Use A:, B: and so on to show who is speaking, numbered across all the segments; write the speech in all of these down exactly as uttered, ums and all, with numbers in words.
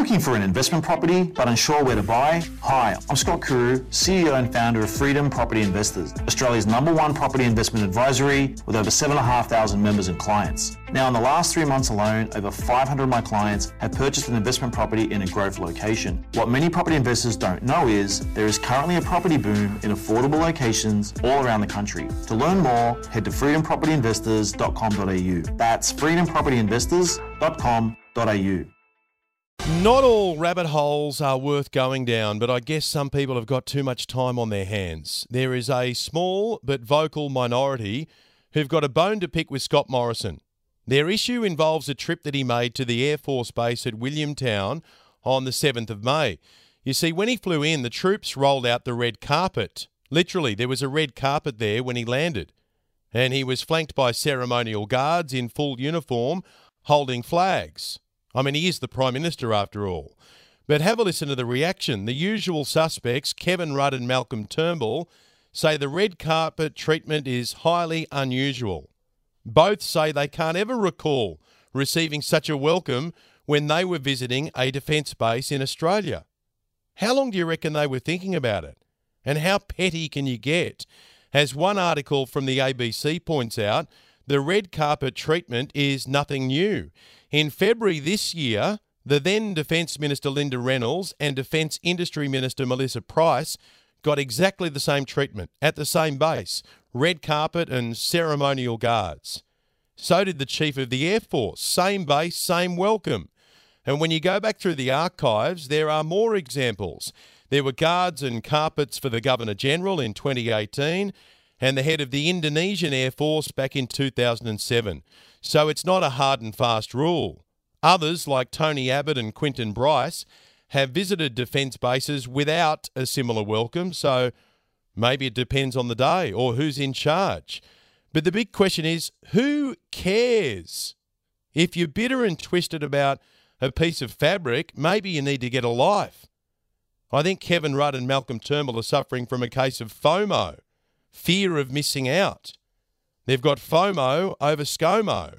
A: looking for an investment property but unsure where to buy? Hi, I'm Scott Kuru, C E O and founder of Freedom Property Investors, Australia's number one property investment advisory with over seven thousand five hundred members and clients. Now, in the last three months alone, over five hundred of my clients have purchased an investment property in a growth location. What many property investors don't know is there is currently a property boom in affordable locations all around the country. To learn more, head to freedom property investors dot com dot a u. That's freedom property investors dot com dot a u.
B: Not all rabbit holes are worth going down, but I guess some people have got too much time on their hands. There is a small but vocal minority who've got a bone to pick with Scott Morrison. Their issue involves a trip that he made to the Air Force Base at Williamtown on the seventh of May. You see, when he flew in, the troops rolled out the red carpet. Literally, there was a red carpet there when he landed. And he was flanked by ceremonial guards in full uniform holding flags. I mean, he is the Prime Minister after all. But have a listen to the reaction. The usual suspects, Kevin Rudd and Malcolm Turnbull, say the red carpet treatment is highly unusual. Both say they can't ever recall receiving such a welcome when they were visiting a defence base in Australia. How long do you reckon they were thinking about it? And how petty can you get? As one article from the A B C points out, the red carpet treatment is nothing new. In February this year, the then Defence Minister Linda Reynolds and Defence Industry Minister Melissa Price got exactly the same treatment at the same base, red carpet and ceremonial guards. So did the Chief of the Air Force, same base, same welcome. And when you go back through the archives, there are more examples. There were guards and carpets for the Governor-General in twenty eighteen and the head of the Indonesian Air Force back in two thousand seven. So it's not a hard and fast rule. Others, like Tony Abbott and Quinton Bryce, have visited defence bases without a similar welcome, so maybe it depends on the day or who's in charge. But the big question is, who cares? If you're bitter and twisted about a piece of fabric, maybe you need to get a life. I think Kevin Rudd and Malcolm Turnbull are suffering from a case of FOMO, fear of missing out. They've got FOMO over ScoMo.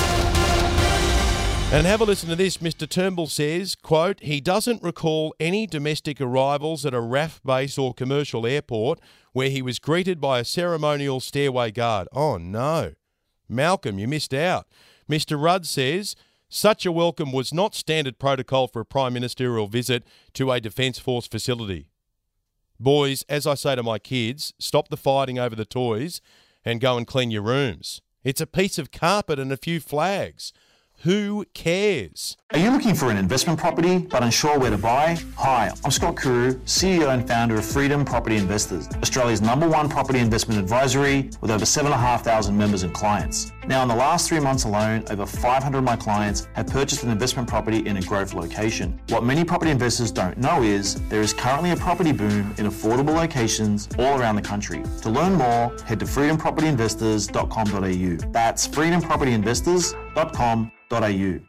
B: And have a listen to this. Mister Turnbull says, quote, he doesn't recall any domestic arrivals at a R A F base or commercial airport where he was greeted by a ceremonial stairway guard. Oh, no. Malcolm, you missed out. Mister Rudd says, such a welcome was not standard protocol for a prime ministerial visit to a Defence Force facility. Boys, as I say to my kids, stop the fighting over the toys and go and clean your rooms. It's a piece of carpet and a few flags. Who cares?
A: Are you looking for an investment property but unsure where to buy? Hi, I'm Scott Kuru, C E O and founder of Freedom Property Investors, Australia's number one property investment advisory with over seven thousand five hundred members and clients. Now, in the last three months alone, over five hundred of my clients have purchased an investment property in a growth location. What many property investors don't know is there is currently a property boom in affordable locations all around the country. To learn more, head to freedom property investors dot com dot a u. That's freedom property investors dot com dot a u.